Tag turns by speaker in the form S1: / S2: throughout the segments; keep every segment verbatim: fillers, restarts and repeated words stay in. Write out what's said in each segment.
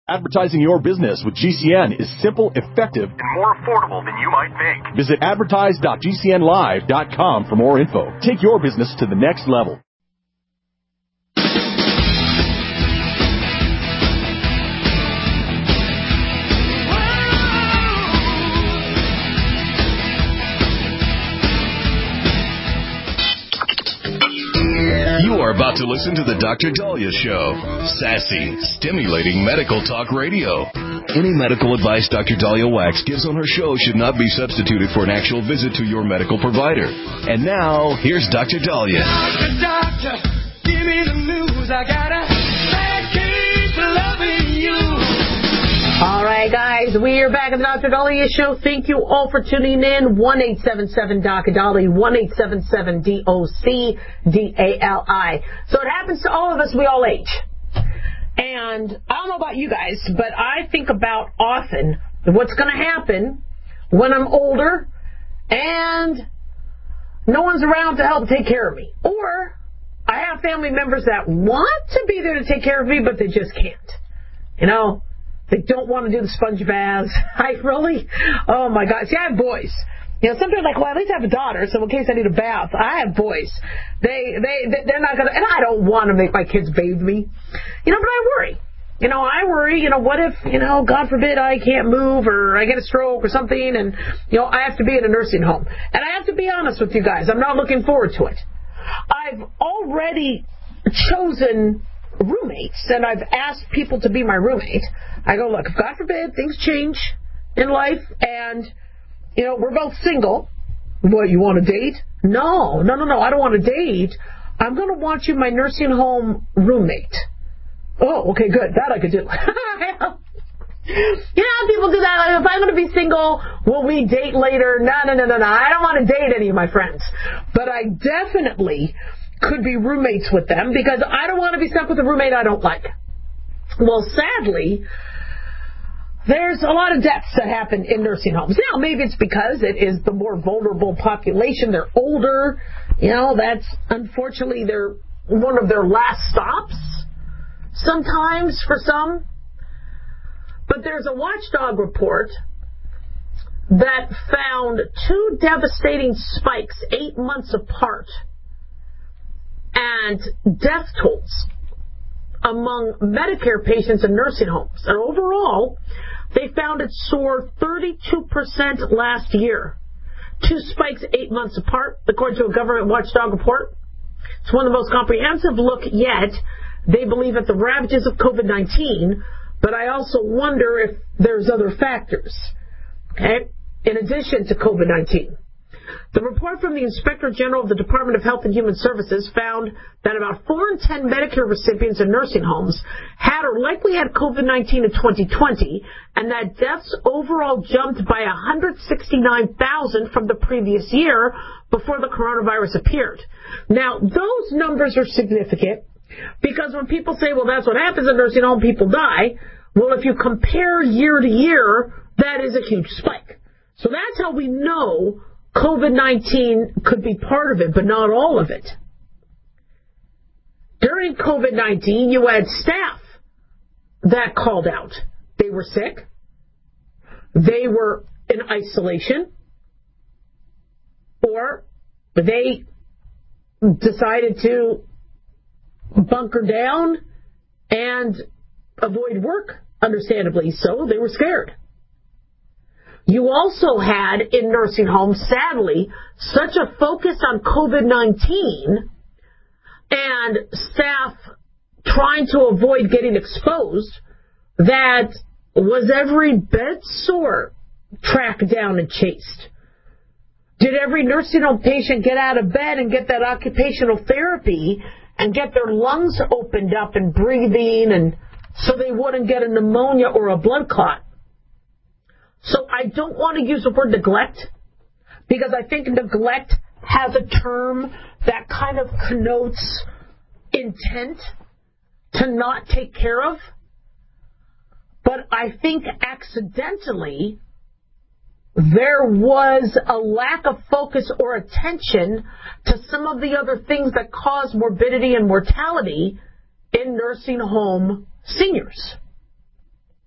S1: Advertising your business with G C N is simple, effective,
S2: and more affordable than you might think.
S1: Visit advertise dot g c n live dot com for more info. Take your business to the next level.
S3: You are about to listen to the Doctor Dahlia Show. Sassy, stimulating medical talk radio. Any medical advice Doctor Dahlia Wax gives on her show should not be substituted for an actual visit to your medical provider. And now, here's Doctor Dahlia.
S4: Doctor, doctor, give me the news. I got a bad case of loving you.
S5: All right, guys, we are back at the Doctor Dahlia Show. Thank you all for tuning in. one eight seven seven D O C D A L I, one eight seven seven D O C D A L I. So it happens to all of us. We all age. And I don't know about you guys, but I think about often what's going to happen when I'm older and no one's around to help take care of me. Or I have family members that want to be there to take care of me, but they just can't. You know? They don't want to do the sponge baths. I really, oh my God. See, I have boys. You know, some people are like, well, at least I have a daughter, so in case I need a bath, I have boys. They, they, they're not going to, and I don't want to make my kids bathe me. You know, but I worry. You know, I worry, you know, what if, you know, God forbid I can't move or I get a stroke or something and, you know, I have to be in a nursing home. And I have to be honest with you guys, I'm not looking forward to it. I've already chosen roommates, and I've asked people to be my roommate. I go, look, if God forbid things change in life and, you know, we're both single, what, you want to date? No, no, no, no, I don't want to date. I'm going to want you my nursing home roommate. Oh, okay, good. That I could do. You know, people do that. Like, if I'm going to be single, will we date later? No, no, no, no, no. I don't want to date any of my friends. But I definitely could be roommates with them because I don't want to be stuck with a roommate I don't like. Well, sadly, there's a lot of deaths that happen in nursing homes. Now, maybe it's because it is the more vulnerable population. They're older. You know, that's unfortunately their one of their last stops sometimes for some. But there's a watchdog report that found two devastating spikes eight months apart and death tolls among Medicare patients in nursing homes. And overall, they found it soared thirty-two percent last year. Two spikes eight months apart, according to a government watchdog report. It's one of the most comprehensive look yet. They believe at the ravages of COVID nineteen, but I also wonder if there's other factors, okay, in addition to COVID nineteen. The report from the Inspector General of the Department of Health and Human Services found that about four in ten Medicare recipients in nursing homes had or likely had COVID nineteen in twenty twenty, and that deaths overall jumped by one hundred sixty-nine thousand from the previous year before the coronavirus appeared. Now, those numbers are significant because when people say, well, that's what happens in nursing home, people die. Well, if you compare year to year, that is a huge spike. So that's how we know COVID nineteen could be part of it, but not all of it. During COVID nineteen, you had staff that called out. They were sick. They were in isolation. Or they decided to bunker down and avoid work, understandably so. They were scared. You also had in nursing homes, sadly, such a focus on COVID nineteen and staff trying to avoid getting exposed that was every bed sore tracked down and chased? Did every nursing home patient get out of bed and get that occupational therapy and get their lungs opened up and breathing and so they wouldn't get a pneumonia or a blood clot? So I don't want to use the word neglect because I think neglect has a term that kind of connotes intent to not take care of. But I think accidentally there was a lack of focus or attention to some of the other things that cause morbidity and mortality in nursing home seniors.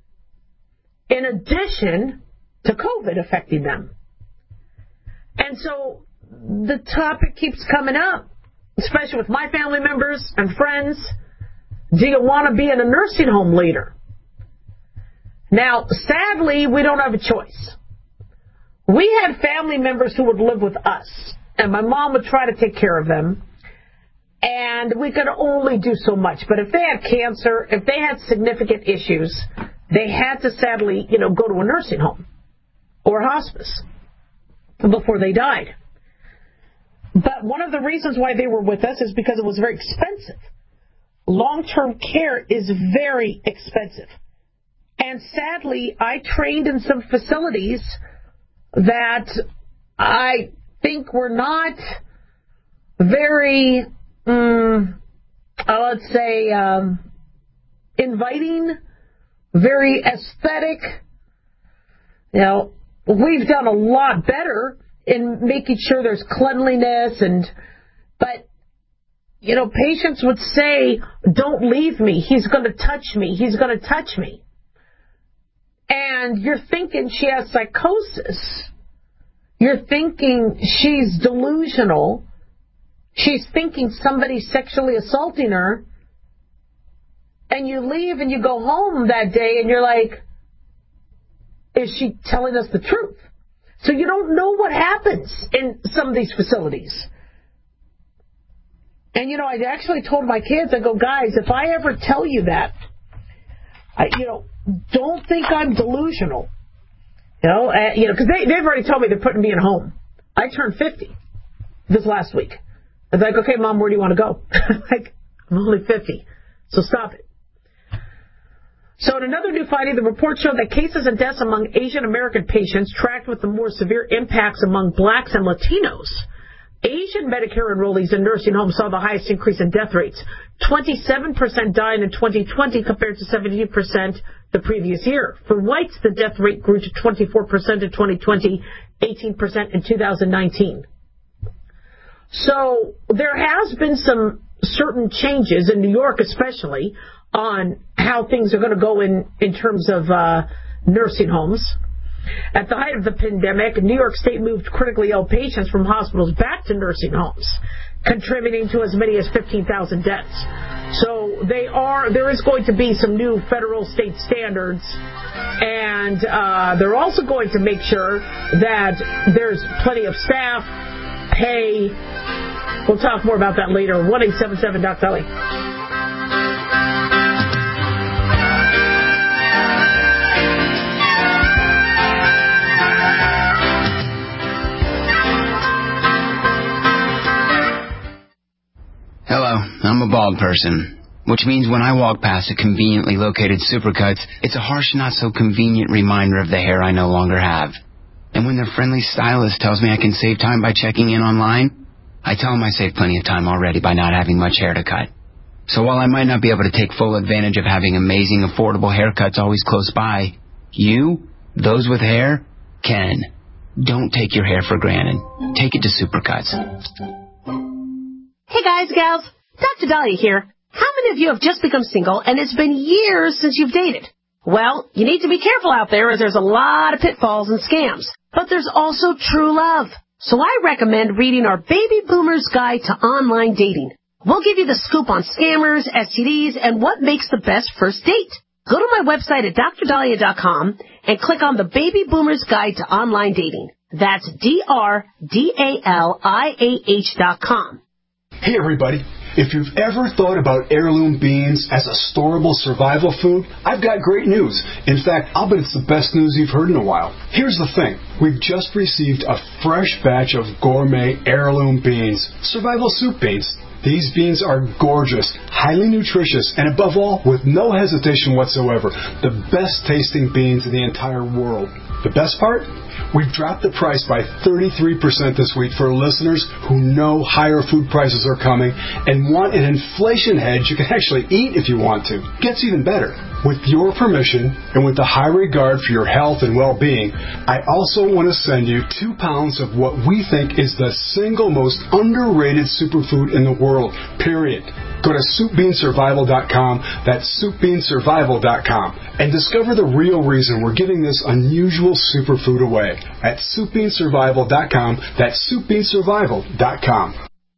S5: in addition to COVID affecting them. And so the topic keeps coming up, especially with my family members and friends. Do you want to be in a nursing home later? Now, sadly, we don't have a choice. We had family members who would live with us, and my mom would try to take care of them, and we could only do so much. But if they had cancer, if they had significant issues, they had to sadly, you know, go to a nursing home or hospice before they died. But one of the reasons why they were with us is because it was very expensive. Long-term care is very expensive. And sadly, I trained in some facilities that I think were not very, um, uh, let's say, um, inviting, very aesthetic. You know, we've done a lot better in making sure there's cleanliness, and but, you know, patients would say, don't leave me. He's going to touch me. He's going to touch me. And you're thinking she has psychosis. You're thinking she's delusional. She's thinking somebody's sexually assaulting her. And you leave and you go home that day and you're like, is she telling us the truth? So you don't know what happens in some of these facilities. And, you know, I actually told my kids, I go, guys, if I ever tell you that, I, you know, don't think I'm delusional. You know, uh, you know, because they, they've already told me they're putting me in a home. I turned fifty this last week. I was like, okay, Mom, where do you want to go? Like, I'm only fifty, so stop it. So in another new finding, the report showed that cases and deaths among Asian American patients tracked with the more severe impacts among blacks and Latinos. Asian Medicare enrollees in nursing homes saw the highest increase in death rates. twenty-seven percent died in twenty twenty compared to seventeen percent the previous year. For whites, the death rate grew to twenty-four percent in twenty twenty, eighteen percent in two thousand nineteen. So there has been some certain changes in New York especially on how things are going to go in, in terms of uh, nursing homes. At the height of the pandemic, New York State moved critically ill patients from hospitals back to nursing homes, contributing to as many as fifteen thousand deaths. So they are, there is going to be some new federal state standards, and uh, they're also going to make sure that there's plenty of staff, pay. We'll talk more about that later. one eight seven seven Doc Dolly.
S6: Hello, I'm a bald person, which means when I walk past a conveniently located Supercuts, it's a harsh, not-so-convenient reminder of the hair I no longer have. And when their friendly stylist tells me I can save time by checking in online, I tell them I saved plenty of time already by not having much hair to cut. So while I might not be able to take full advantage of having amazing, affordable haircuts always close by, you, those with hair, can. Don't take your hair for granted. Take it to Supercuts.
S7: Hey guys, gals, Doctor Dahlia here. How many of you have just become single and it's been years since you've dated? Well, you need to be careful out there as there's a lot of pitfalls and scams. But there's also true love. So I recommend reading our Baby Boomer's Guide to Online Dating. We'll give you the scoop on scammers, S T Ds, and what makes the best first date. Go to my website at dr dahlia dot com and click on the Baby Boomer's Guide to Online Dating. That's D R D A L I A H dot com.
S8: Hey everybody, if you've ever thought about heirloom beans as a storable survival food, I've got great news. In fact, I'll bet it's the best news you've heard in a while. Here's the thing. We've just received a fresh batch of gourmet heirloom beans, survival soup beans. These beans are gorgeous, highly nutritious, and above all, with no hesitation whatsoever, the best tasting beans in the entire world. The best part? We've dropped the price by thirty-three percent this week for listeners who know higher food prices are coming and want an inflation hedge you can actually eat if you want to. Gets even better. With your permission and with the high regard for your health and well-being, I also want to send you two pounds of what we think is the single most underrated superfood in the world, period. Go to soup bean survival dot com, that's soup bean survival dot com, and discover the real reason we're giving this unusual superfood away at soup bean survival dot com, that's soup bean survival dot com.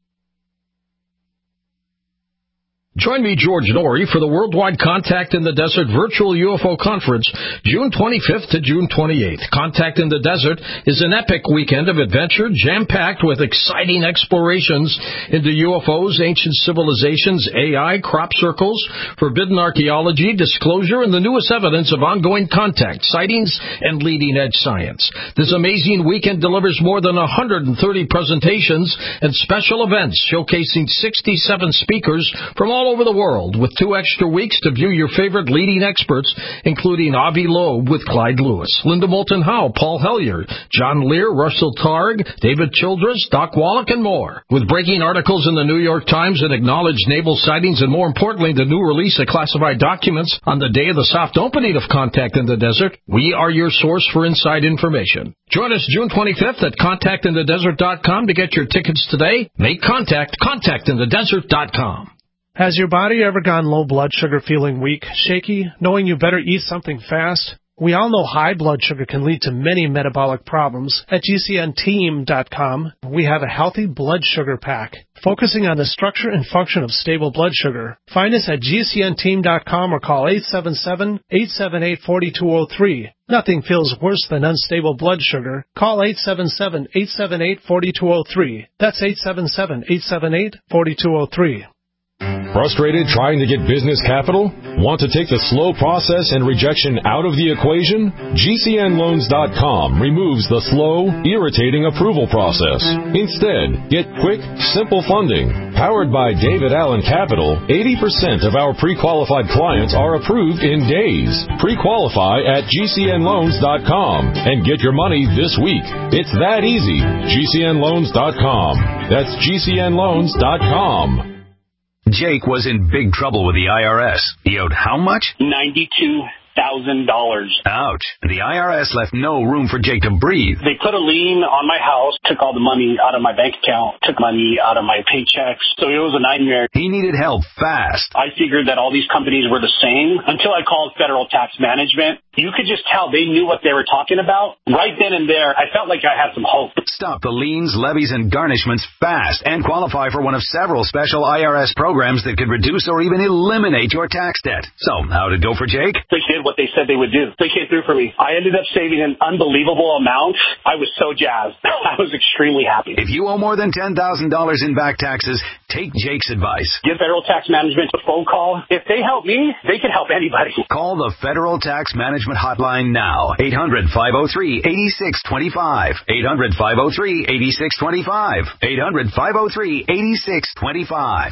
S9: Join me, George Norrie, for the Worldwide Contact in the Desert Virtual U F O Conference, June twenty-fifth to June twenty-eighth. Contact in the Desert is an epic weekend of adventure, jam-packed with exciting explorations into U F Os, ancient civilizations, A I, crop circles, forbidden archaeology, disclosure, and the newest evidence of ongoing contact, sightings, and leading-edge science. This amazing weekend delivers more than one hundred thirty presentations and special events showcasing sixty-seven speakers from all over the world, with two extra weeks to view your favorite leading experts, including Avi Loeb with Clyde Lewis, Linda Moulton Howe, Paul Hellyer, John Lear, Russell Targ, David Childress, Doc Wallach, and more. With breaking articles in the New York Times and acknowledged naval sightings, and more importantly, the new release of classified documents on the day of the soft opening of Contact in the Desert, we are your source for inside information. Join us June twenty-fifth at contact in the desert dot com to get your tickets today. Make contact, contact in the desert dot com.
S10: Has your body ever gone low blood sugar, feeling weak, shaky, knowing you better eat something fast? We all know high blood sugar can lead to many metabolic problems. At G C N team dot com, we have a healthy blood sugar pack, focusing on the structure and function of stable blood sugar. Find us at G C N team dot com or call eight seven seven, eight seven eight, four two zero three. Nothing feels worse than unstable blood sugar. Call eight seven seven, eight seven eight, four two zero three. That's eight seven seven, eight seven eight, four two zero three.
S11: Frustrated trying to get business capital? Want to take the slow process and rejection out of the equation? G C N loans dot com removes the slow, irritating approval process. Instead, get quick, simple funding. Powered by David Allen Capital, eighty percent of our pre-qualified clients are approved in days. Pre-qualify at G C N loans dot com and get your money this week. It's that easy. G C N loans dot com. That's G C N loans dot com.
S2: Jake was in big trouble with the I R S. He owed how much?
S12: ninety-two thousand dollars.
S2: Ouch. The I R S left no room for Jake to breathe.
S12: They put a lien on my house, took all the money out of my bank account, took money out of my paychecks. So it was a nightmare.
S2: He needed help fast.
S12: I figured that all these companies were the same until I called Federal Tax Management. You could just tell they knew what they were talking about. Right then and there, I felt like I had some hope.
S2: Stop the liens, levies, and garnishments fast and qualify for one of several special I R S programs that could reduce or even eliminate your tax debt. So, how'd it go for Jake?
S12: They did what they said they would do. They came through for me. I ended up saving an unbelievable amount. I was so jazzed. I was extremely happy.
S2: If you owe more than ten thousand dollars in back taxes, take Jake's advice.
S12: Give Federal Tax Management a phone call. If they help me, they can help anybody.
S2: Call the Federal Tax Management Hotline now. eight hundred, five oh three, eight six two five. eight hundred, five oh three, eight six two five. eight hundred, five oh three, eight six two five.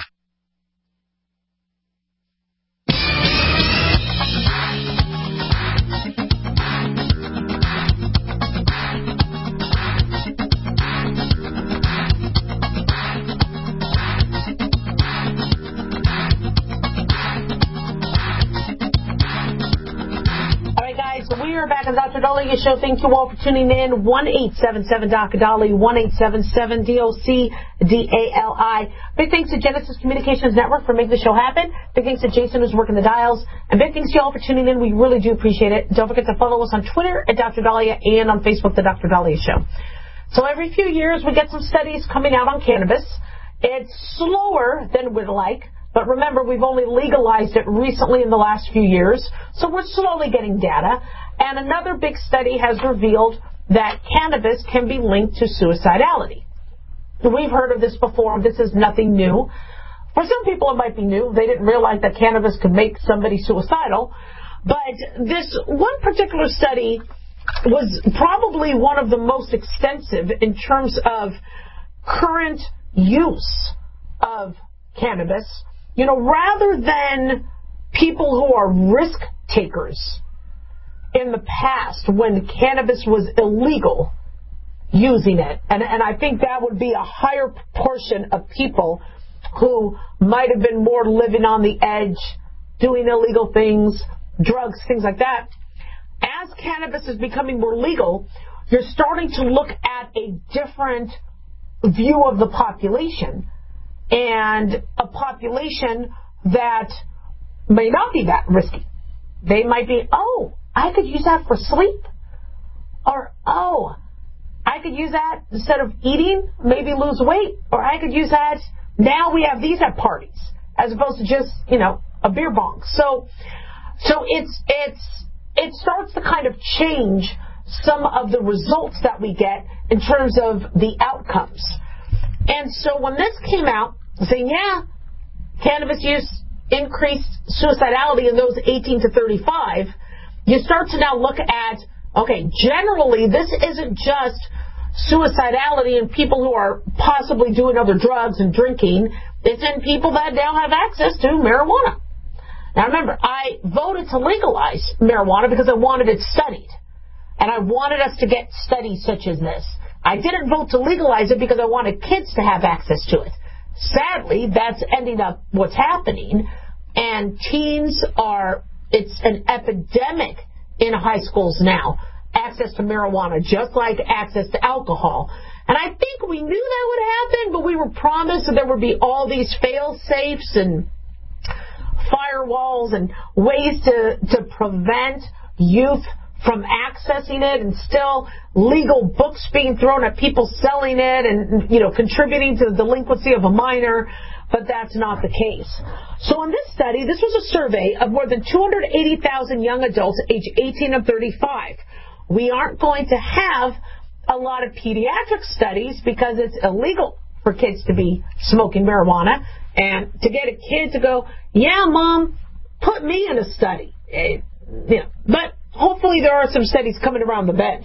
S5: We are back on the Doctor Daliah Show. Thank you all for tuning in. one eight seven seven D O C Dali, one eight seven seven D O C D A L I. Big thanks to Genesis Communications Network for making the show happen. Big thanks to Jason who's working the dials. And big thanks to you all for tuning in. We really do appreciate it. Don't forget to follow us on Twitter at Doctor Daliah and on Facebook, The Doctor Daliah Show. So every few years we get some studies coming out on cannabis. It's slower than we'd like. But remember, we've only legalized it recently in the last few years, so we're slowly getting data. And another big study has revealed that cannabis can be linked to suicidality. We've heard of this before. This is nothing new. For some people, it might be new. They didn't realize that cannabis could make somebody suicidal. But this one particular study was probably one of the most extensive in terms of current use of cannabis. You know, rather than people who are risk takers in the past when cannabis was illegal using it. And, and I think that would be a higher proportion of people who might have been more living on the edge, doing illegal things, drugs, things like that. As cannabis is becoming more legal, you're starting to look at a different view of the population. and a population that may not be that risky. They might be, oh, I could use that for sleep. Or, oh, I could use that instead of eating, maybe lose weight. Or I could use that, now we have these at parties, as opposed to just, you know, a beer bong. So, so it's, it's, it starts to kind of change some of the results that we get in terms of the outcomes. And so when this came out, saying, yeah, cannabis use increased suicidality in those eighteen to thirty-five, you start to now look at, okay, generally this isn't just suicidality in people who are possibly doing other drugs and drinking. It's in people that now have access to marijuana. Now remember, I voted to legalize marijuana because I wanted it studied. And I wanted us to get studies such as this. I didn't vote to legalize it because I wanted kids to have access to it. Sadly, that's ending up what's happening. And teens are, it's an epidemic in high schools now. Access to marijuana, just like access to alcohol. And I think we knew that would happen, but we were promised that there would be all these fail-safes and firewalls and ways to, to prevent youth from accessing it, and still legal books being thrown at people selling it and, you know, contributing to the delinquency of a minor. But that's not the case. So in this study, this was a survey of more than two hundred eighty thousand young adults aged eighteen and thirty-five. We aren't going to have a lot of pediatric studies because it's illegal for kids to be smoking marijuana. And to get a kid to go, yeah, Mom, put me in a study. It, you know, but hopefully there are some studies coming around the bend.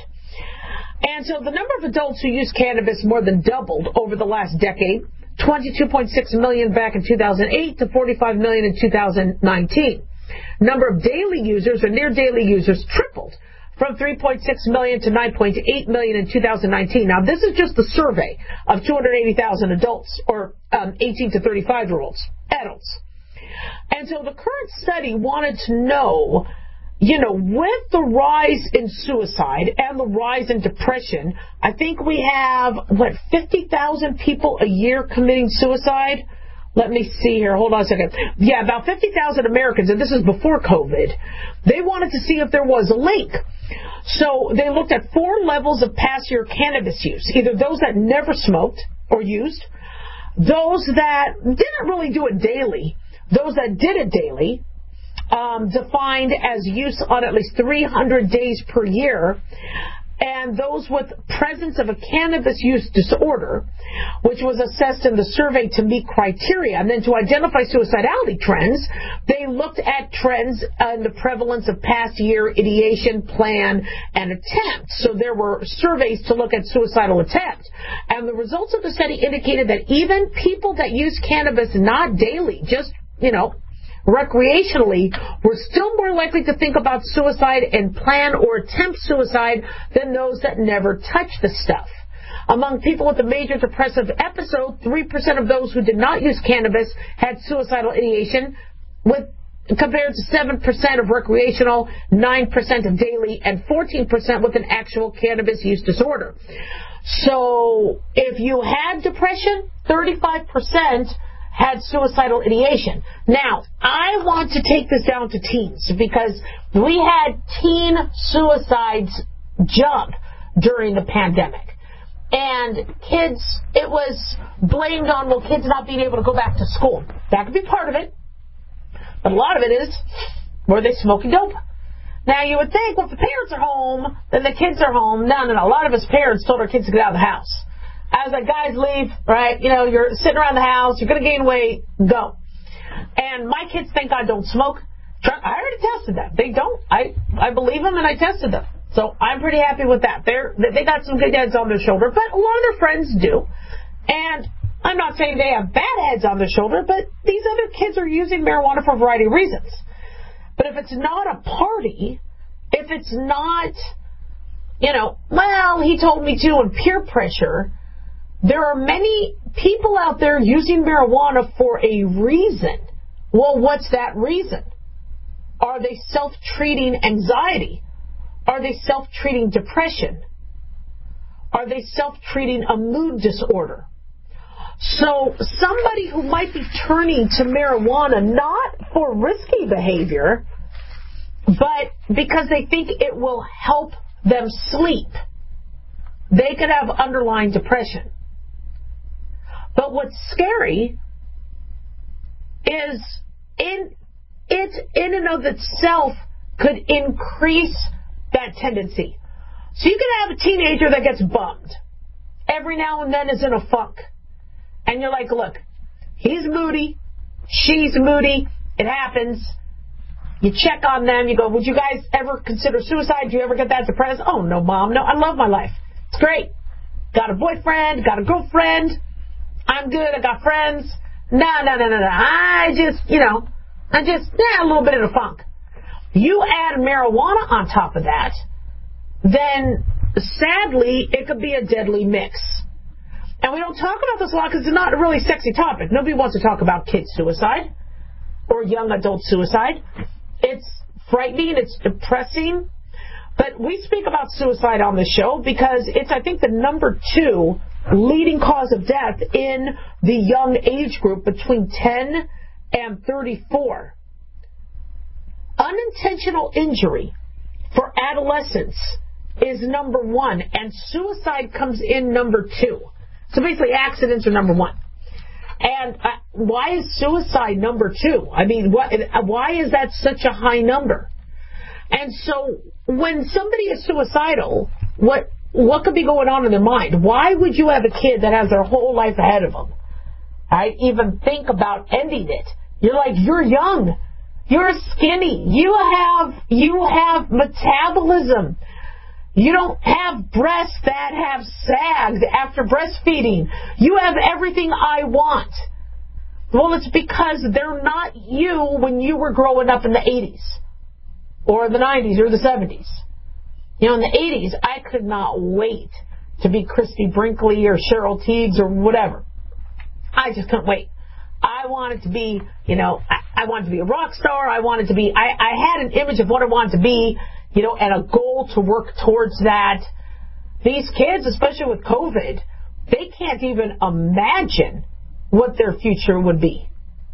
S5: And so the number of adults who use cannabis more than doubled over the last decade, twenty-two point six million back in two thousand eight to forty-five million in two thousand nineteen. Number of daily users or near daily users tripled from three point six million to nine point eight million in two thousand nineteen. Now, this is just the survey of two hundred eighty thousand adults, or um, eighteen to thirty-five-year-olds, adults. And so the current study wanted to know, you know, with the rise in suicide and the rise in depression, I think we have, what, fifty thousand people a year committing suicide? Let me see here. Hold on a second. Yeah, about fifty thousand Americans, and this is before COVID. They wanted to see if there was a link. So they looked at four levels of past year cannabis use, either those that never smoked or used, those that didn't really do it daily, those that did it daily, um, defined as use on at least three hundred days per year, and those with presence of a cannabis use disorder, which was assessed in the survey to meet criteria. And then to identify suicidality trends, they looked at trends in the prevalence of past year ideation, plan, and attempt. So there were surveys to look at suicidal attempt. And the results of the study indicated that even people that use cannabis not daily, just, you know, recreationally, were still more likely to think about suicide and plan or attempt suicide than those that never touched the stuff. Among people with a major depressive episode, three percent of those who did not use cannabis had suicidal ideation, with compared to seven percent of recreational, nine percent of daily, and fourteen percent with an actual cannabis use disorder. So if you had depression, thirty-five percent had suicidal ideation. Now, I want to take this down to teens because we had teen suicides jump during the pandemic. And kids, it was blamed on, well, kids not being able to go back to school. That could be part of it. But a lot of it is, were they smoking dope? Now, you would think, well, if the parents are home, then the kids are home. No, no, no. A lot of us parents told our kids to get out of the house. As the guys leave, right, you know, you're sitting around the house, you're going to gain weight, go. And my kids, thank God, don't smoke. I already tested them. They don't. I, I believe them, and I tested them. So I'm pretty happy with that. They're, they got some good heads on their shoulder, but a lot of their friends do. And I'm not saying they have bad heads on their shoulder, but these other kids are using marijuana for a variety of reasons. But if it's not a party, if it's not, you know, well, he told me to, and peer pressure, there are many people out there using marijuana for a reason. Well, what's that reason? Are they self-treating anxiety? Are they self-treating depression? Are they self-treating a mood disorder? So somebody who might be turning to marijuana not for risky behavior, but because they think it will help them sleep, they could have underlying depression. But what's scary is in it in and of itself could increase that tendency. So you can have a teenager that gets bummed. Every now and then is in a funk. And you're like, look, he's moody, she's moody, it happens. You check on them, you go, would you guys ever consider suicide? Do you ever get that depressed? Oh, no, Mom, no, I love my life. It's great. Got a boyfriend, got a girlfriend. I'm good, I got friends. No, no, no, no, no. I just, you know, I just, yeah, a little bit in a funk. You add marijuana on top of that, then sadly, it could be a deadly mix. And we don't talk about this a lot because it's not a really sexy topic. Nobody wants to talk about kid suicide or young adult suicide. It's frightening, it's depressing. But we speak about suicide on the show because it's, I think, the number two leading cause of death in the young age group between ten and thirty-four. Unintentional injury for adolescents is number one, and suicide comes in number two. So basically, accidents are number one. And uh, why is suicide number two? I mean, what, why is that such a high number? And so when somebody is suicidal, what what could be going on in their mind? Why would you have a kid that has their whole life ahead of them? I even think about ending it. You're like, you're young. You're skinny. You have you have metabolism. You don't have breasts that have sagged after breastfeeding. You have everything I want. Well, it's because they're not you when you were growing up in the eighties or the nineties or the seventies. You know, in the eighties, I could not wait to be Christy Brinkley or Cheryl Tiegs or whatever. I just couldn't wait. I wanted to be, you know, I, I wanted to be a rock star. I wanted to be, I, I had an image of what I wanted to be, you know, and a goal to work towards that. These kids, especially with COVID, they can't even imagine what their future would be.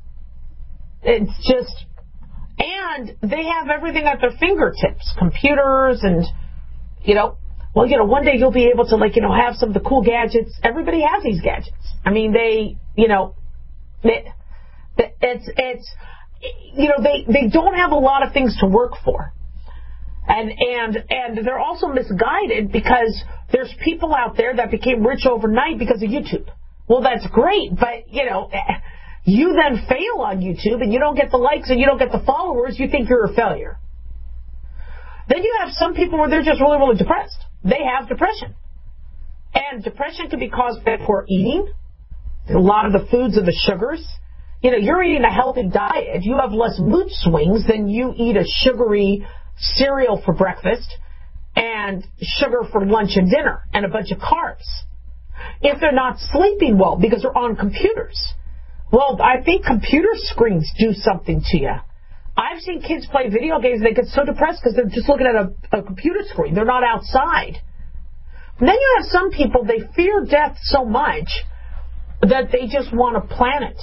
S5: It's just, and they have everything at their fingertips, computers and, you know, well, you know, one day you'll be able to, like, you know, have some of the cool gadgets. Everybody has these gadgets. I mean, they, you know, they, it's, it's, you know, they, they don't have a lot of things to work for. And, and, and they're also misguided because there's people out there that became rich overnight because of YouTube. Well, that's great, but, you know, you then fail on YouTube and you don't get the likes and you don't get the followers, you think you're a failure. Then you have some people where they're just really, really depressed. They have depression. And depression can be caused by poor eating. A lot of the foods are the sugars. You know, you're eating a healthy diet. You have less mood swings than you eat a sugary cereal for breakfast and sugar for lunch and dinner and a bunch of carbs. If they're not sleeping well because they're on computers, well, I think computer screens do something to you. I've seen kids play video games and they get so depressed because they're just looking at a, a computer screen. They're not outside. And then you have some people, they fear death so much that they just want to plan it.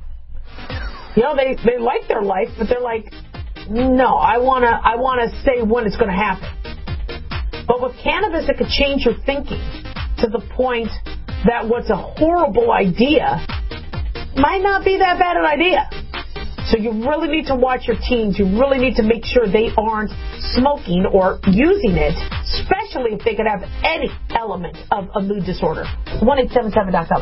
S5: You know, they, they like their life, but they're like, no, I want to I want to say when it's going to happen. But with cannabis, it could change your thinking to the point that what's a horrible idea might not be that bad an idea. So you really need to watch your teens. You really need to make sure they aren't smoking or using it, especially if they could have any element of a mood disorder. one eight seven seven dot com.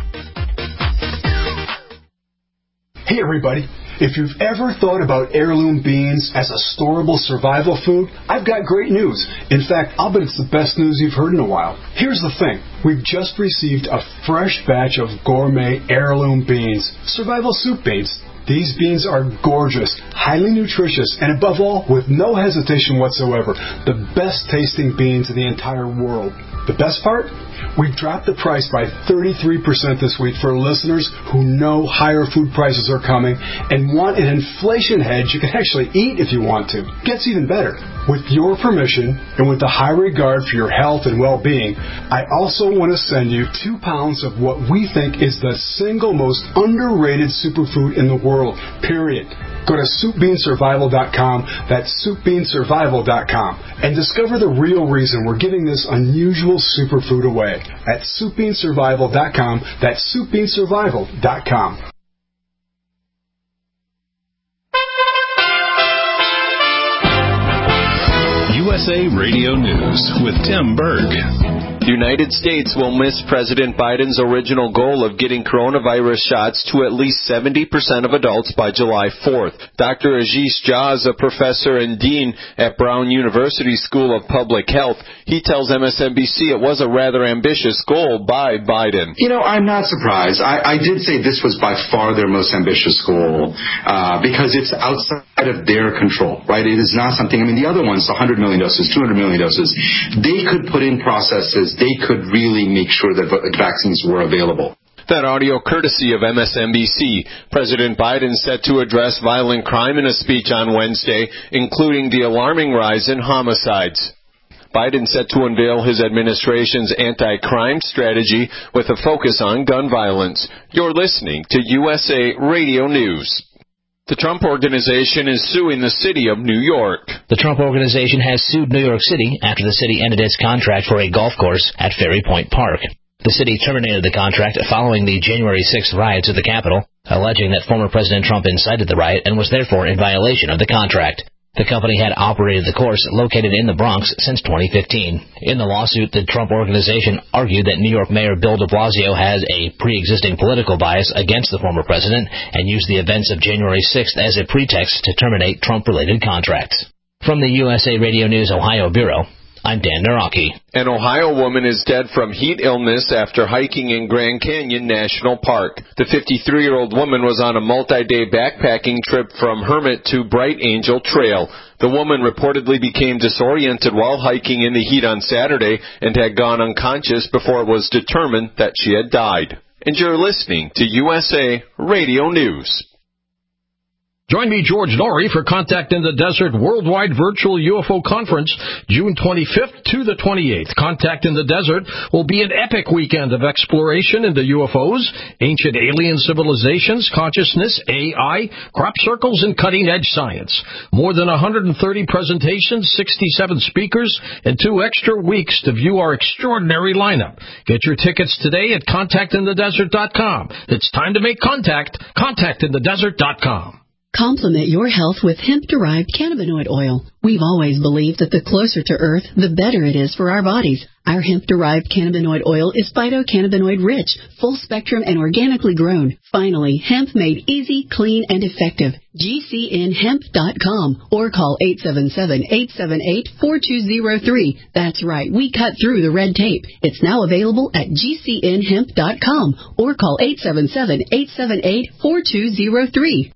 S8: Hey, everybody. If you've ever thought about heirloom beans as a storable survival food, I've got great news. In fact, I'll bet it's the best news you've heard in a while. Here's the thing. We've just received a fresh batch of gourmet heirloom beans, survival soup beans. These beans are gorgeous, highly nutritious, and above all, with no hesitation whatsoever, the best tasting beans in the entire world. The best part? We've dropped the price by thirty-three percent this week for listeners who know higher food prices are coming and want an inflation hedge you can actually eat if you want to. Gets even better. With your permission and with the high regard for your health and well-being, I also want to send you two pounds of what we think is the single most underrated superfood in the world, period. Go to soup bean survival dot com, that's soup bean survival dot com, and discover the real reason we're giving this unusual superfood away at soup bean survival dot com, that's soup bean survival dot com.
S3: U S A Radio News with Tim Berg.
S13: The United States will miss President Biden's original goal of getting coronavirus shots to at least seventy percent of adults by July fourth. Doctor Ashish Jha is a professor and dean at Brown University School of Public Health. He tells M S N B C it was a rather ambitious goal by Biden.
S14: You know, I'm not surprised. I, I did say this was by far their most ambitious goal uh, because it's outside of their control, right? It is not something, I mean, the other ones, the one hundred million doses, two hundred million doses, they could put in processes. They could really make sure that vaccines were available.
S13: That audio courtesy of M S N B C. President Biden set to address violent crime in a speech on Wednesday, including the alarming rise in homicides. Biden set to unveil his administration's anti-crime strategy with a focus on gun violence. You're listening to U S A Radio News. The Trump Organization is suing the city of New York.
S15: The Trump Organization has sued New York City after the city ended its contract for a golf course at Ferry Point Park. The city terminated the contract following the January sixth riots at the Capitol, alleging that former President Trump incited the riot and was therefore in violation of the contract. The company had operated the course located in the Bronx since twenty fifteen. In the lawsuit, the Trump Organization argued that New York Mayor Bill de Blasio has a pre-existing political bias against the former president and used the events of January sixth as a pretext to terminate Trump-related contracts. From the U S A Radio News Ohio Bureau, I'm Dan Naraki.
S13: An Ohio woman is dead from heat illness after hiking in Grand Canyon National Park. The fifty-three-year-old woman was on a multi-day backpacking trip from Hermit to Bright Angel Trail. The woman reportedly became disoriented while hiking in the heat on Saturday and had gone unconscious before it was determined that she had died. And you're listening to U S A Radio News.
S9: Join me, George Norrie, for Contact in the Desert Worldwide Virtual U F O Conference, June twenty-fifth to the twenty-eighth. Contact in the Desert will be an epic weekend of exploration into U F Os, ancient alien civilizations, consciousness, A I, crop circles, and cutting-edge science. More than one hundred thirty presentations, sixty-seven speakers, and two extra weeks to view our extraordinary lineup. Get your tickets today at contact in the desert dot com. It's time to make contact. contact in the desert dot com.
S16: Complement your health with hemp-derived cannabinoid oil. We've always believed that the closer to Earth, the better it is for our bodies. Our hemp-derived cannabinoid oil is phytocannabinoid-rich, full-spectrum, and organically grown. Finally, hemp made easy, clean, and effective. G C N hemp dot com or call eight seven seven, eight seven eight, four two zero three. That's right, we cut through the red tape. It's now available at G C N hemp dot com or call eight seven seven, eight seven eight, four two zero three.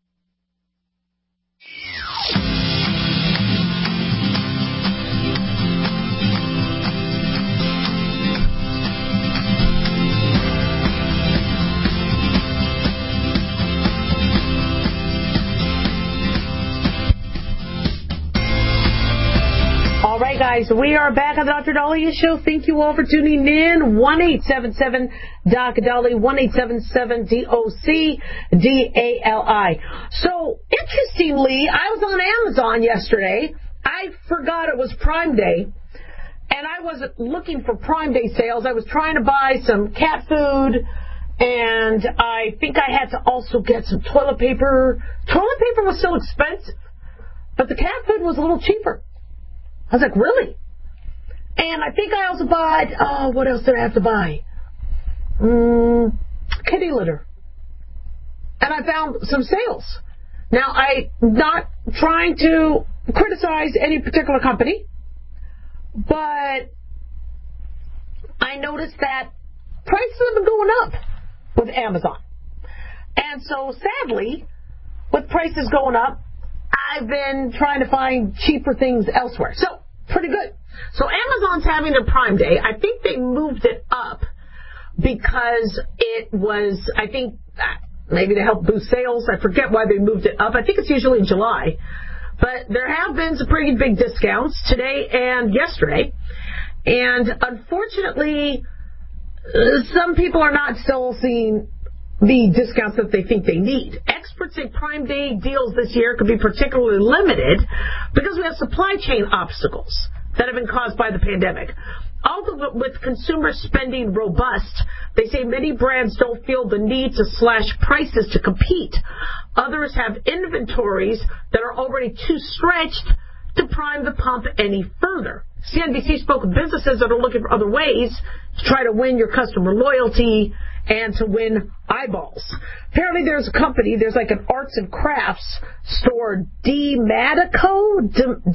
S5: All right, guys, we are back on the Doctor Dahlia Show. Thank you all for tuning in. one eight seven seven D O C D A L I, one eight seven seven D O C D A L I. So, interestingly, I was on Amazon yesterday. I forgot it was Prime Day, and I wasn't looking for Prime Day sales. I was trying to buy some cat food, and I think I had to also get some toilet paper. Toilet paper was still expensive, but the cat food was a little cheaper. I was like, really? And I think I also bought, oh, what else did I have to buy? Mm, kitty litter. And I found some sales. Now, I'm not trying to criticize any particular company, but I noticed that prices have been going up with Amazon. And so, sadly, with prices going up, I've been trying to find cheaper things elsewhere. So, pretty good. So Amazon's having their Prime Day. I think they moved it up because it was, I think, maybe to help boost sales. I forget why they moved it up. I think it's usually in July. But there have been some pretty big discounts today and yesterday. And unfortunately, some people are not still seeing the discounts that they think they need. Experts say Prime Day deals this year could be particularly limited because we have supply chain obstacles that have been caused by the pandemic. Although with consumer spending robust, they say many brands don't feel the need to slash prices to compete. Others have inventories that are already too stretched to prime the pump any further. C N B C spoke with businesses that are looking for other ways to try to win your customer loyalty and to win eyeballs. Apparently there's a company, there's like an arts and crafts store, Demadico,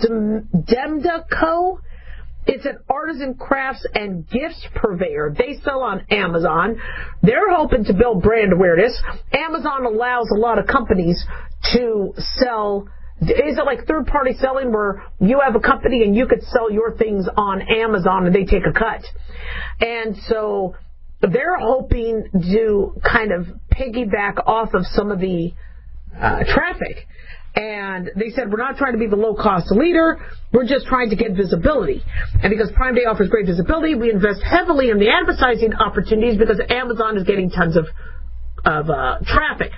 S5: Demdaco. It's an artisan crafts and gifts purveyor. They sell on Amazon. They're hoping to build brand awareness. Amazon allows a lot of companies to sell. Is it like third-party selling where you have a company and you could sell your things on Amazon and they take a cut? And so they're hoping to kind of piggyback off of some of the uh, traffic. And they said, we're not trying to be the low-cost leader. We're just trying to get visibility. And because Prime Day offers great visibility, we invest heavily in the advertising opportunities because Amazon is getting tons of, of uh, traffic.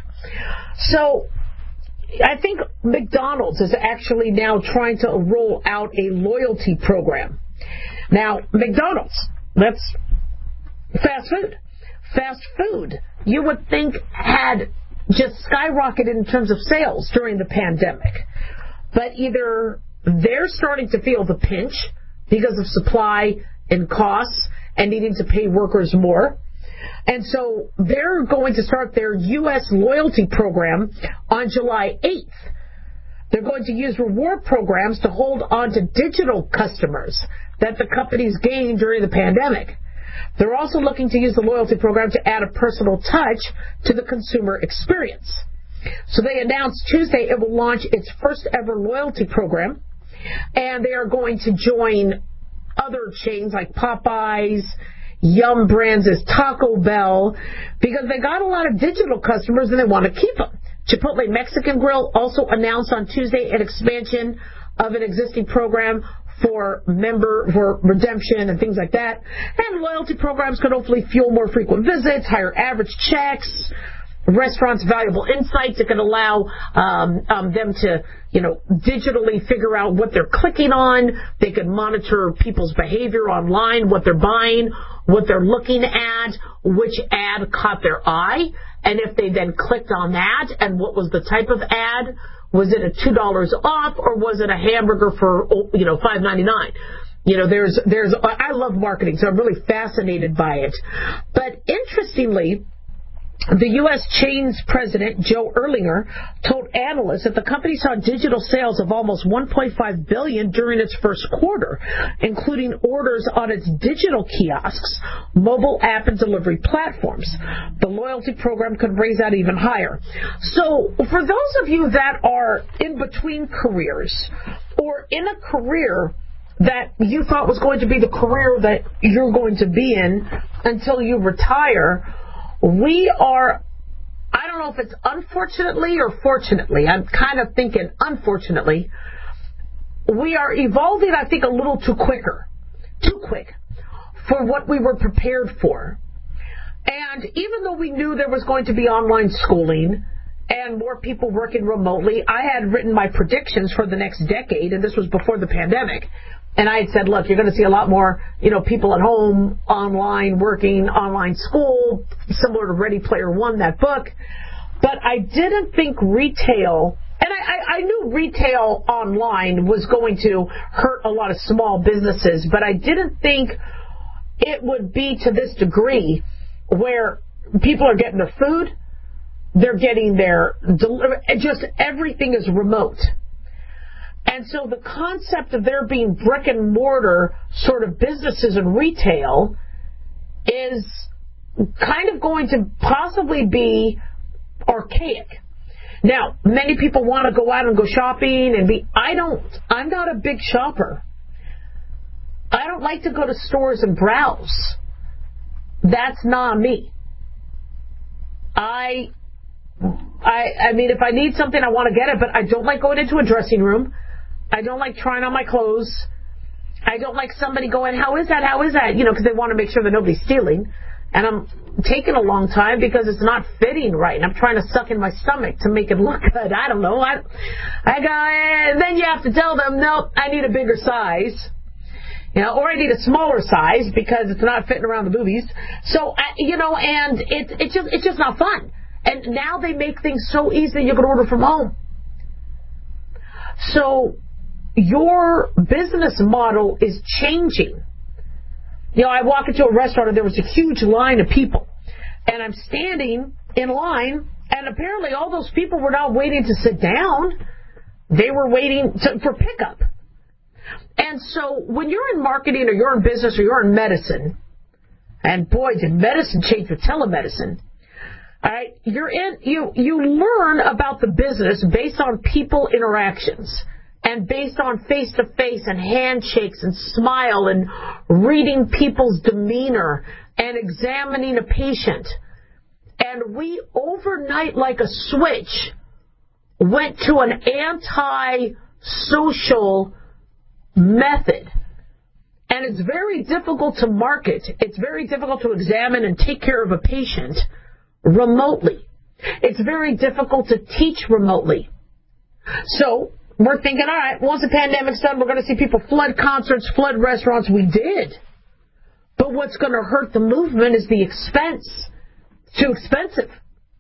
S5: So I think McDonald's is actually now trying to roll out a loyalty program. Now, McDonald's, that's fast food. Fast food, you would think, had just skyrocketed in terms of sales during the pandemic. But either they're starting to feel the pinch because of supply and costs and needing to pay workers more. And so they're going to start their U S loyalty program on July eighth. They're going to use reward programs to hold on to digital customers that the companies gained during the pandemic. They're also looking to use the loyalty program to add a personal touch to the consumer experience. So they announced Tuesday it will launch its first ever loyalty program, and they are going to join other chains like Popeyes, Yum Brands, as Taco Bell, because they got a lot of digital customers and they want to keep them. Chipotle Mexican Grill also announced on Tuesday an expansion of an existing program for member for redemption and things like that. And loyalty programs could hopefully fuel more frequent visits, higher average checks, restaurants valuable insights that can allow um, um, them to, you know, digitally figure out what they're clicking on. They can monitor people's behavior online, what they're buying, what they're looking at, which ad caught their eye, and if they then clicked on that, and what was the type of ad. Was it a two dollars off, or was it a hamburger for, you know, five ninety-nine? You know, there's, there's, I love marketing, so I'm really fascinated by it. But interestingly, the U S chain's president, Joe Erlinger, told analysts that the company saw digital sales of almost one point five billion dollars during its first quarter, including orders on its digital kiosks, mobile app, and delivery platforms. The loyalty program could raise that even higher. So for those of you that are in between careers or in a career that you thought was going to be the career that you're going to be in until you retire, we are, I don't know if it's unfortunately or fortunately, I'm kind of thinking unfortunately, we are evolving, I think, a little too quicker, too quick for what we were prepared for. And even though we knew there was going to be online schooling and more people working remotely, I had written my predictions for the next decade, and this was before the pandemic. And I had said, look, you're going to see a lot more, you know, people at home, online, working, online school, similar to Ready Player One, that book. But I didn't think retail, and I, I, I knew retail online was going to hurt a lot of small businesses, but I didn't think it would be to this degree where people are getting their food, they're getting their, just everything is remote. And so the concept of there being brick and mortar sort of businesses in retail is kind of going to possibly be archaic. Now, many people want to go out and go shopping and be, I don't, I'm not a big shopper. I don't like to go to stores and browse. That's not me. I, I, I mean, if I need something, I want to get it, but I don't like going into a dressing room. I don't like trying on my clothes. I don't like somebody going, how is that, how is that? You know, because they want to make sure that nobody's stealing. And I'm taking a long time because it's not fitting right. And I'm trying to suck in my stomach to make it look good. I don't know. I, I go, and then you have to tell them, no, I need a bigger size. You know, or I need a smaller size because it's not fitting around the boobies. So, you know, and it, it's just, it's just not fun. And now they make things so easy you can order from home. So your business model is changing. You know, I walk into a restaurant and there was a huge line of people. And I'm standing in line, and apparently all those people were not waiting to sit down. They were waiting to, for pickup. And so when you're in marketing or you're in business or you're in medicine, and boy, did medicine change with telemedicine. All right, you're in, you, you learn about the business based on people interactions. And based on face-to-face and handshakes and smile and reading people's demeanor and examining a patient. And we, overnight, like a switch, went to an anti-social method. And it's very difficult to market. It's very difficult to examine and take care of a patient remotely. It's very difficult to teach remotely. So we're thinking, all right, once the pandemic's done, we're going to see people flood concerts, flood restaurants. We did. But what's going to hurt the movement is the expense. It's too expensive.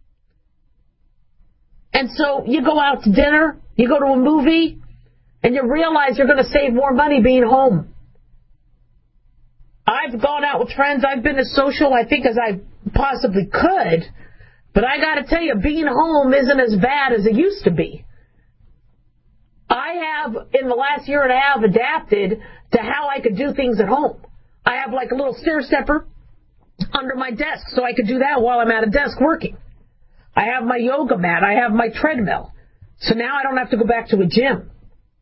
S5: And so you go out to dinner, you go to a movie, and you realize you're going to save more money being home. I've gone out with friends. I've been as social, I think, as I possibly could. But I got to tell you, being home isn't as bad as it used to be. I have, in the last year and a half, adapted to how I could do things at home. I have like a little stair stepper under my desk, so I could do that while I'm at a desk working. I have my yoga mat. I have my treadmill. So now I don't have to go back to a gym.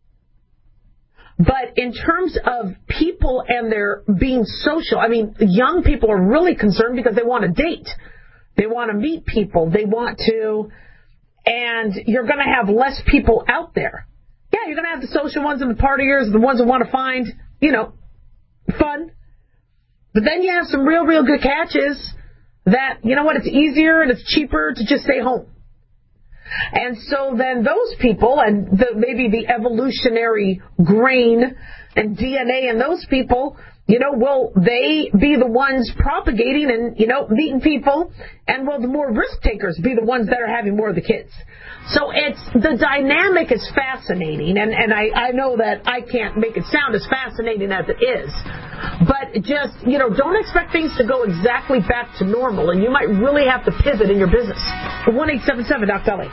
S5: But in terms of people and their being social, I mean, young people are really concerned because they want to date. They want to meet people. They want to, and you're going to have less people out there. Yeah, you're going to have the social ones and the partiers, the ones that want to find, you know, fun. But then you have some real, real good catches that, you know what, it's easier and it's cheaper to just stay home. And so then those people, and the, maybe the evolutionary grain and D N A in those people, you know, will they be the ones propagating and, you know, meeting people? And will the more risk takers be the ones that are having more of the kids? So it's, the dynamic is fascinating, and, and I, I know that I can't make it sound as fascinating as it is. But just, you know, don't expect things to go exactly back to normal, and you might really have to pivot in your business. one eight seven seven Doc Dolly.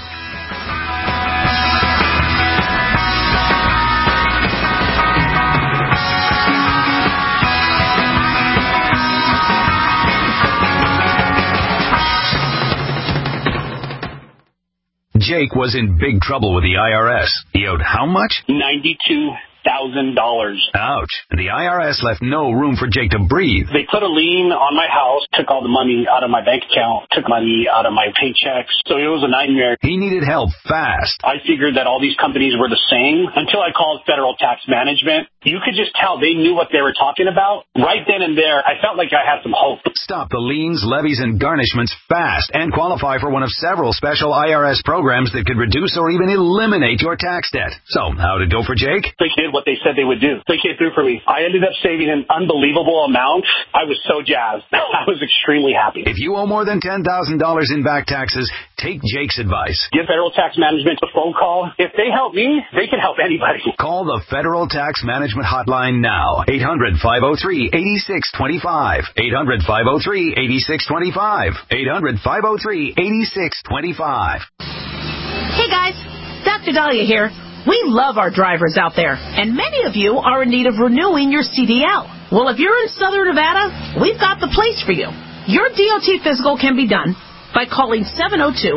S2: Jake was in big trouble with the I R S. He owed how much?
S12: ninety-two thousand dollars.
S2: Ouch. The I R S left no room for Jake to breathe.
S12: They put a lien on my house, took all the money out of my bank account, took money out of my paychecks. So it was a nightmare.
S2: He needed help fast.
S12: I figured that all these companies were the same until I called Federal Tax Management. You could just tell they knew what they were talking about. Right then and there, I felt like I had some hope.
S2: Stop the liens, levies, and garnishments fast and qualify for one of several special I R S programs that could reduce or even eliminate your tax debt. So, how'd it go for Jake?
S12: They did what they said they would do. They came through for me. I ended up saving an unbelievable amount. I was so jazzed. I was extremely happy.
S2: If you owe more than ten thousand dollars in back taxes, take Jake's advice.
S12: Give Federal Tax Management a phone call. If they help me, they can help anybody.
S2: Call the Federal Tax Management Hotline now. eight hundred, five oh three, eight six two five. eight hundred, five oh three, eight six two five. eight hundred, five oh three, eight six two five.
S7: Hey guys, Doctor Dahlia here. We love our drivers out there, and many of you are in need of renewing your C D L. Well, if you're in Southern Nevada, we've got the place for you. Your D O T physical can be done by calling seven oh two,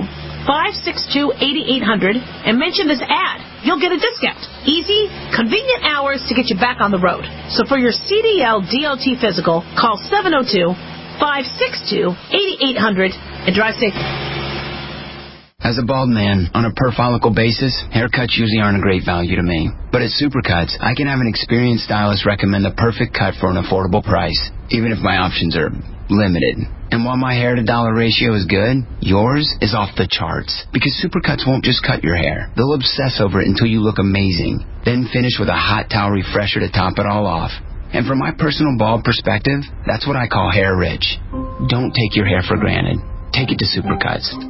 S7: five six two, eight eight zero zero and mention this ad. You'll get a discount. Easy, convenient hours to get you back on the road. So for your C D L D O T physical, call seven oh two, five six two, eight eight zero zero and drive safe.
S6: As a bald man, on a per-follicle basis, haircuts usually aren't a great value to me. But at Supercuts, I can have an experienced stylist recommend the perfect cut for an affordable price, even if my options are limited. And while my hair-to-dollar ratio is good, yours is off the charts. Because Supercuts won't just cut your hair. They'll obsess over it until you look amazing. Then finish with a hot towel refresher to top it all off. And from my personal bald perspective, that's what I call hair rich. Don't take your hair for granted. Take it to Supercuts.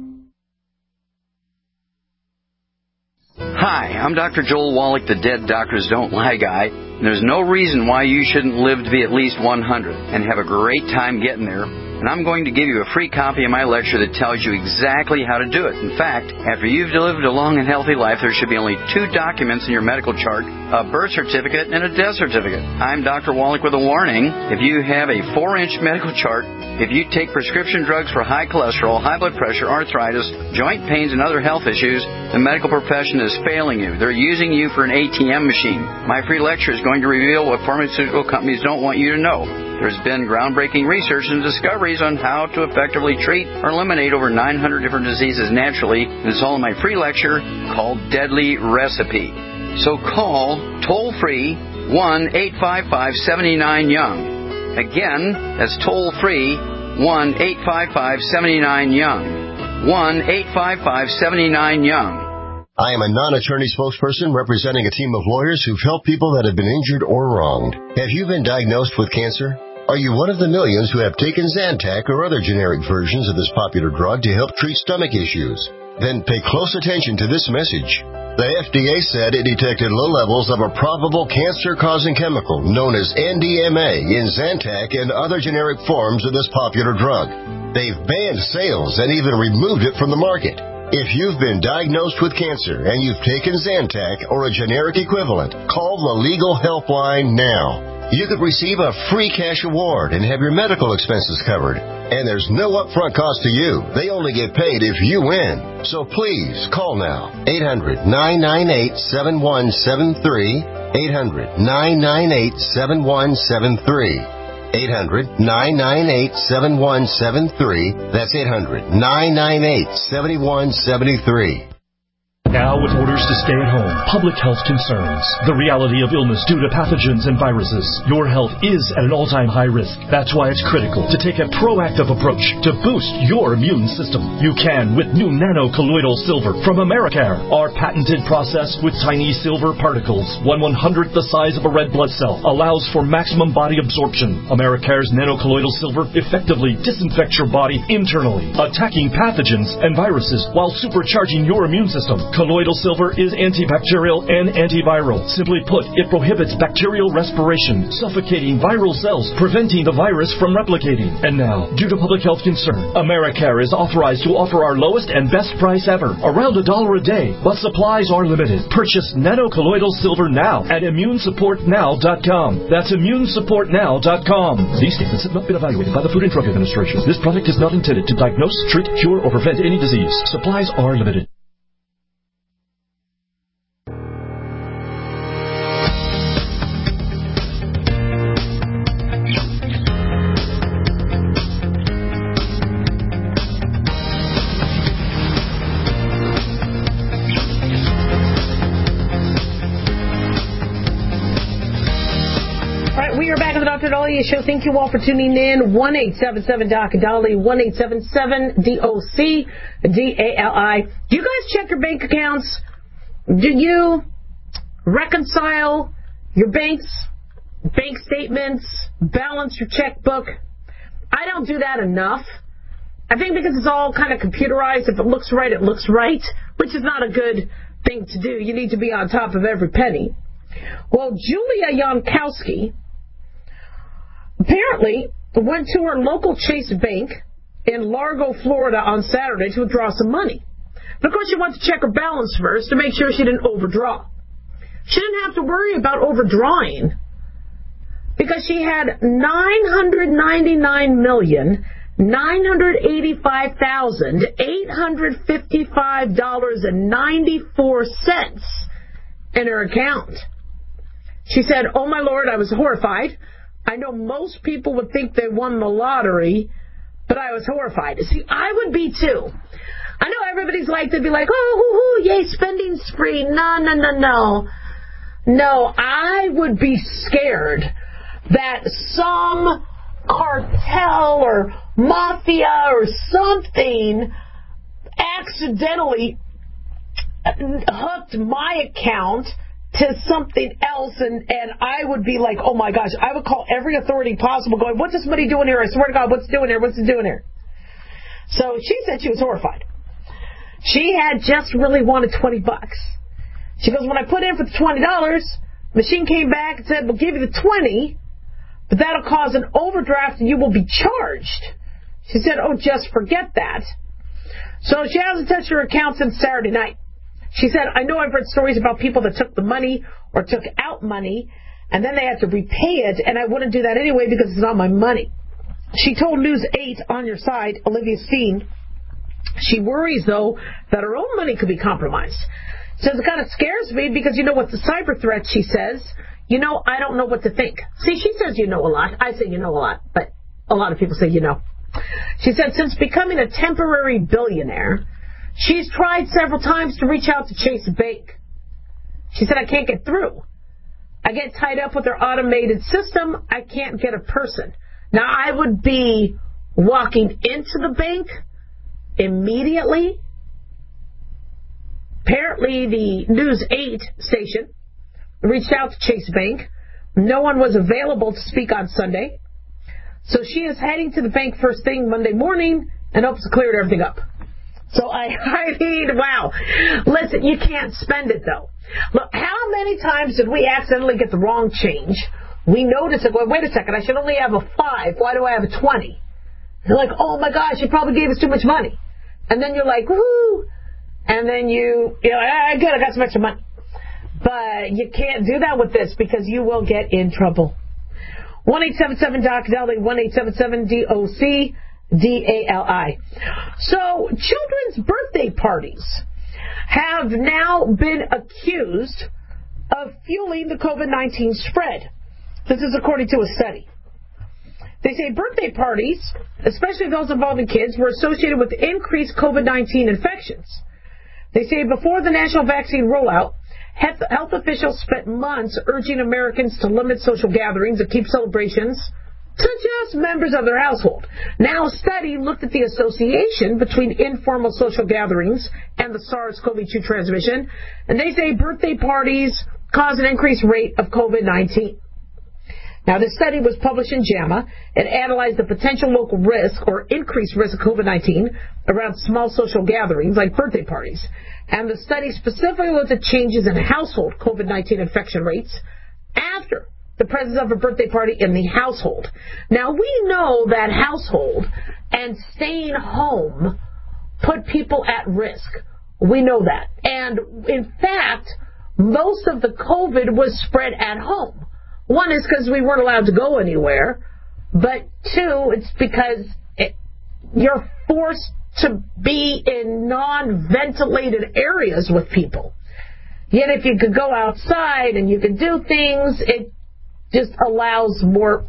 S17: Hi, I'm Doctor Joel Wallach, the Dead Doctors Don't Lie guy. And there's no reason why you shouldn't live to be at least one hundred and have a great time getting there. And I'm going to give you a free copy of my lecture that tells you exactly how to do it. In fact, after you've lived a long and healthy life, there should be only two documents in your medical chart, a birth certificate and a death certificate. I'm Doctor Wallach with a warning. If you have a four-inch medical chart, if you take prescription drugs for high cholesterol, high blood pressure, arthritis, joint pains, and other health issues, the medical profession is failing you. They're using you for an A T M machine. My free lecture is going to reveal what pharmaceutical companies don't want you to know. There's been groundbreaking research and discoveries on how to effectively treat or eliminate over nine hundred different diseases naturally. And it's all in my free lecture called Deadly Recipe. So call toll-free one eight five five, seven nine, young. Again, that's toll-free one eight five five, seven nine, young. one eight five five, seven nine, young.
S18: I am a non-attorney spokesperson representing a team of lawyers who've helped people that have been injured or wronged. Have you been diagnosed with cancer? Are you one of the millions who have taken Zantac or other generic versions of this popular drug to help treat stomach issues? Then pay close attention to this message. The F D A said it detected low levels of a probable cancer-causing chemical known as N D M A in Zantac and other generic forms of this popular drug. They've banned sales and even removed it from the market. If you've been diagnosed with cancer and you've taken Zantac or a generic equivalent, call the Legal Helpline now. You could receive a free cash award and have your medical expenses covered. And there's no upfront cost to you. They only get paid if you win. So please, call now. eight hundred, nine nine eight, seven one seven three. eight hundred, nine nine eight, seven one seven three. eight hundred, nine nine eight, seven one seven three. That's eight hundred, nine nine eight, seven one seven three.
S19: Now with orders to stay at home, public health concerns, the reality of illness due to pathogens and viruses, your health is at an all-time high risk. That's why it's critical to take a proactive approach to boost your immune system. You can with new nano-colloidal silver from Americare. Our patented process with tiny silver particles, one one-hundredth the size of a red blood cell, allows for maximum body absorption. Americare's nano-colloidal silver effectively disinfects your body internally, attacking pathogens and viruses while supercharging your immune system. Colloidal silver is antibacterial and antiviral. Simply put, it prohibits bacterial respiration, suffocating viral cells, preventing the virus from replicating. And now, due to public health concern, Americare is authorized to offer our lowest and best price ever, around a dollar a day, but supplies are limited. Purchase nano-colloidal silver now at immune support now dot com. That's immune support now dot com. These statements have not been evaluated by the Food and Drug Administration. This product is not intended to diagnose, treat, cure, or prevent any disease. Supplies are limited.
S5: Doctor Dahlia Show. Thank you all for tuning in. one eight seven seven D O C Dolly, one eight seven seven D O C D A L I. Do you guys check your bank accounts? Do you reconcile your bank's bank statements, balance your checkbook? I don't do that enough. I think because it's all kind of computerized, if it looks right, it looks right, which is not a good thing to do. You need to be on top of every penny. Well, Julia Yankowski apparently went to her local Chase Bank in Largo, Florida on Saturday to withdraw some money. But of course, she wanted to check her balance first to make sure she didn't overdraw. She didn't have to worry about overdrawing because she had nine hundred ninety-nine million nine hundred eighty-five thousand, eight hundred fifty-five dollars and ninety-four cents in her account. She said, "Oh my Lord, I was horrified. I know most people would think they won the lottery, but I was horrified." See, I would be too. I know everybody's like, they'd be like, "Oh, hoo, hoo, yay, spending spree." No, no, no, no. No, I would be scared that some cartel or mafia or something accidentally hooked my account to something else, and, and I would be like, oh my gosh, I would call every authority possible going, what's this money doing here? I swear to God, what's it doing here? What's it doing here? So she said she was horrified. She had just really wanted twenty bucks. She goes, when I put in for the twenty dollars, machine came back and said, we'll give you the twenty, but that'll cause an overdraft and you will be charged. She said, oh, just forget that. So she hasn't touched her account since Saturday night. She said, I know I've read stories about people that took the money or took out money and then they had to repay it, and I wouldn't do that anyway because it's not my money. She told News eight on your side, Olivia Steen, she worries, though, that her own money could be compromised. She says, it kind of scares me because, you know, with the cyber threat, she says, you know, I don't know what to think. See, she says you know a lot. I say you know a lot, but a lot of people say you know. She said, since becoming a temporary billionaire, she's tried several times to reach out to Chase Bank. She said, I can't get through. I get tied up with their automated system. I can't get a person. Now, I would be walking into the bank immediately. Apparently, the News eight station reached out to Chase Bank. No one was available to speak on Sunday. So she is heading to the bank first thing Monday morning and hopes to clear everything up. So I, I mean, wow. Listen, you can't spend it, though. Look, how many times did we accidentally get the wrong change? We notice it. Well, wait a second, I should only have a five. Why do I have a twenty? You're like, oh my gosh, you probably gave us too much money. And then you're like, woo! And then you, you're like, ah, good, I got some extra money. But you can't do that with this because you will get in trouble. one eight seven seven D O C D A L I, one eight seven seven D O C D A L I. So, children's birthday parties have now been accused of fueling the COVID nineteen spread. This is according to a study. They say birthday parties, especially those involving kids, were associated with increased COVID nineteen infections. They say before the national vaccine rollout, health officials spent months urging Americans to limit social gatherings and keep celebrations to just members of their household. Now, a study looked at the association between informal social gatherings and the SARS-C o V two transmission, and they say birthday parties cause an increased rate of COVID nineteen. Now, this study was published in JAMA. It analyzed the potential local risk or increased risk of COVID nineteen around small social gatherings like birthday parties. And the study specifically looked at changes in household COVID nineteen infection rates after the presence of a birthday party in the household. Now, we know that household and staying home put people at risk. We know that. And, in fact, most of the COVID was spread at home. One is because we weren't allowed to go anywhere, but two, it's because it, you're forced to be in non-ventilated areas with people. Yet if you could go outside and you could do things, it just allows more,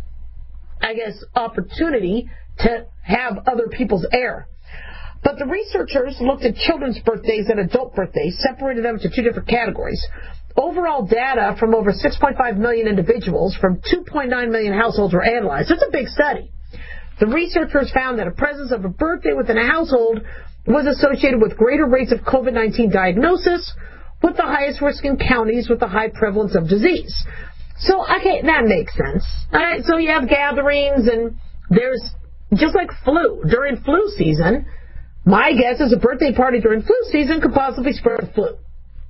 S5: I guess, opportunity to have other people's air. But the researchers looked at children's birthdays and adult birthdays, separated them into two different categories. Overall data from over six point five million individuals from two point nine million households were analyzed. It's a big study. The researchers found that a presence of a birthday within a household was associated with greater rates of COVID nineteen diagnosis, with the highest risk in counties with a high prevalence of disease. So, okay, that makes sense. All right, so you have gatherings, and there's, just like flu, during flu season, my guess is a birthday party during flu season could possibly spread the flu.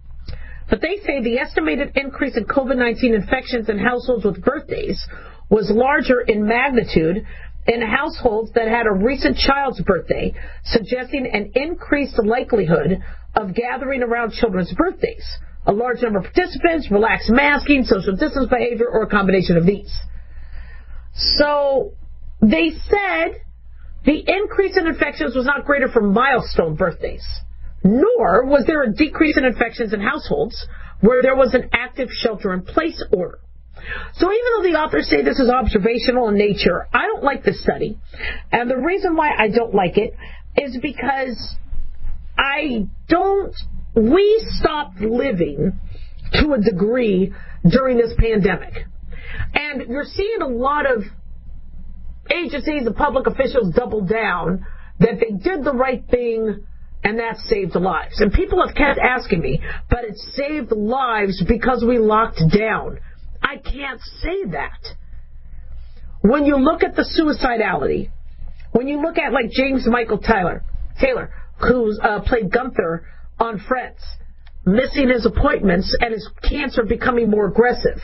S5: But they say the estimated increase in COVID nineteen infections in households with birthdays was larger in magnitude in households that had a recent child's birthday, suggesting an increased likelihood of gathering around children's birthdays. A large number of participants, relaxed masking, social distance behavior, or a combination of these. So they said The increase in infections was not greater for milestone birthdays, nor was there a decrease in infections in households where there was an active shelter-in-place order. So even though the authors say this is observational in nature, I don't like this study. And the reason why I don't like it is because I don't, we stopped living to a degree during this pandemic. And you're seeing a lot of agencies and public officials double down that they did the right thing and that saved lives. And people have kept asking me, but it saved lives because we locked down. I can't say that. When you look at the suicidality, when you look at like James Michael Taylor, Taylor, who's uh, played Gunther on Friends, missing his appointments and his cancer becoming more aggressive,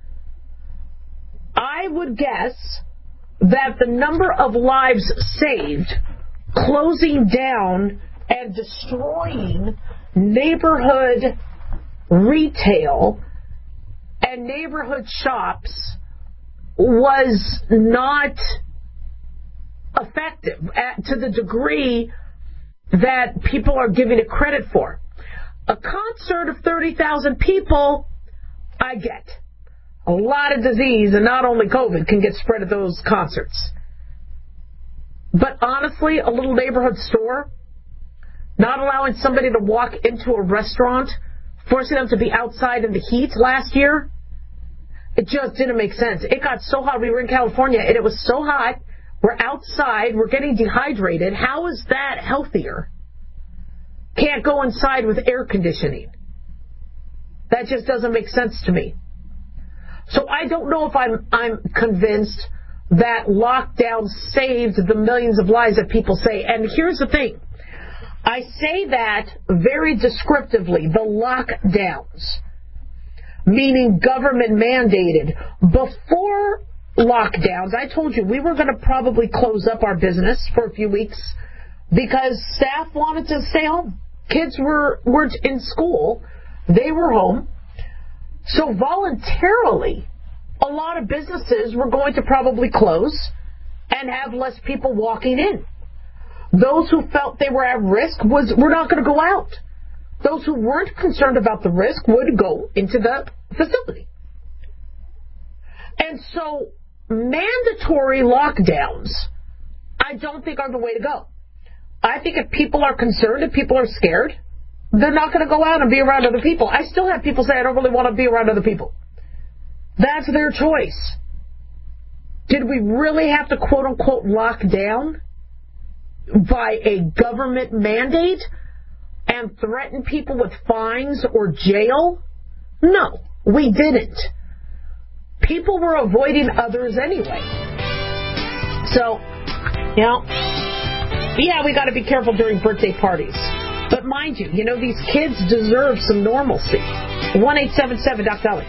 S5: I would guess that the number of lives saved closing down and destroying neighborhood retail and neighborhood shops was not effective at, to the degree that people are giving it credit for. A concert of thirty thousand people, I get. A lot of disease, and not only COVID, can get spread at those concerts. But honestly, a little neighborhood store, not allowing somebody to walk into a restaurant, forcing them to be outside in the heat last year, it just didn't make sense. It got so hot. We were in California, and it was so hot. We're outside. We're getting dehydrated. How is that healthier? Can't go inside with air conditioning. That just doesn't make sense to me. So I don't know if I'm I'm convinced that lockdown saved the millions of lives that people say. And here's the thing. I say that very descriptively, the lockdowns, meaning government mandated. Before lockdowns, I told you we were going to probably close up our business for a few weeks because staff wanted to stay home. Kids were, were in school. They were home. So voluntarily, a lot of businesses were going to probably close and have less people walking in. Those who felt they were at risk was were not going to go out. Those who weren't concerned about the risk would go into the facility. And so mandatory lockdowns, I don't think are the way to go. I think if people are concerned, if people are scared, they're not going to go out and be around other people. I still have people say, I don't really want to be around other people. That's their choice. Did we really have to quote-unquote lock down by a government mandate and threaten people with fines or jail? No, we didn't. People were avoiding others anyway. So, you know, yeah, we got to be careful during birthday parties. But mind you, you know, these kids deserve some normalcy. one eight seven seven Doc Dolly.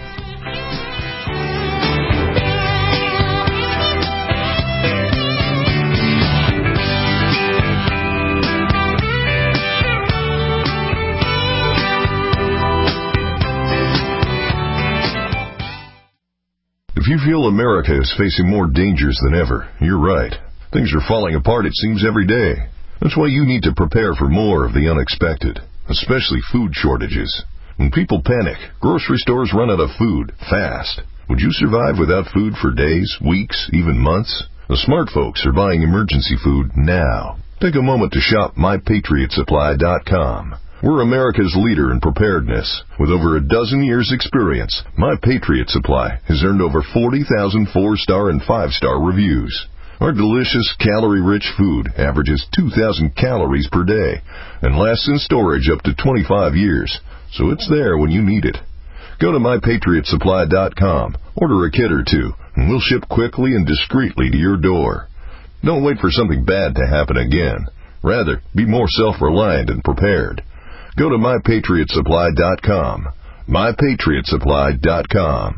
S20: If you feel America is facing more dangers than ever, you're right. Things are falling apart, it seems, every day. That's why you need to prepare for more of the unexpected, especially food shortages. When people panic, grocery stores run out of food fast. Would you survive without food for days, weeks, even months? The smart folks are buying emergency food now. Take a moment to shop my patriot supply dot com. We're America's leader in preparedness. With over a dozen years' experience, My Patriot Supply has earned over forty thousand four-star and five-star reviews. Our delicious, calorie-rich food averages two thousand calories per day and lasts in storage up to twenty-five years, so it's there when you need it. Go to my patriot supply dot com, order a kit or two, and we'll ship quickly and discreetly to your door. Don't wait for something bad to happen again. Rather, be more self-reliant and prepared. Go to my patriot supply dot com. my patriot supply dot com.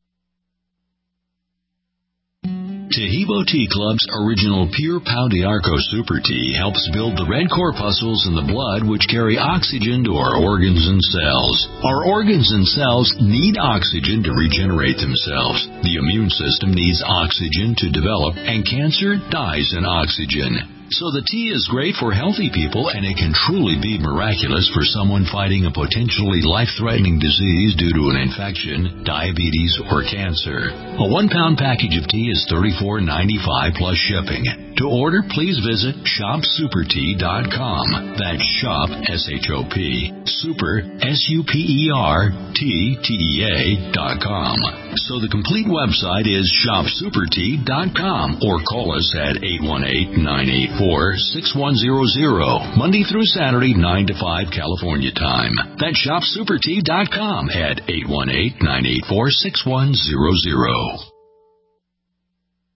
S21: Taheebo Tea Club's original Pure Pau d'Arco Super Tea helps build the red corpuscles in the blood which carry oxygen to our organs and cells. Our organs and cells need oxygen to regenerate themselves. The immune system needs oxygen to develop, and cancer dies in oxygen. So the tea is great for healthy people, and it can truly be miraculous for someone fighting a potentially life-threatening disease due to an infection, diabetes, or cancer. A one-pound package of tea is thirty-four ninety-five plus shipping. To order, please visit shop super tea dot com. That's shop, S H O P, super, S U P E R, T, T E A, dot com. So the complete website is shop super tea dot com, or call us at eight one eight, nine eight four, six one zero zero, Monday through Saturday, nine to five California time. That's shop super tea dot com at eight one eight, nine eight four, six one zero zero.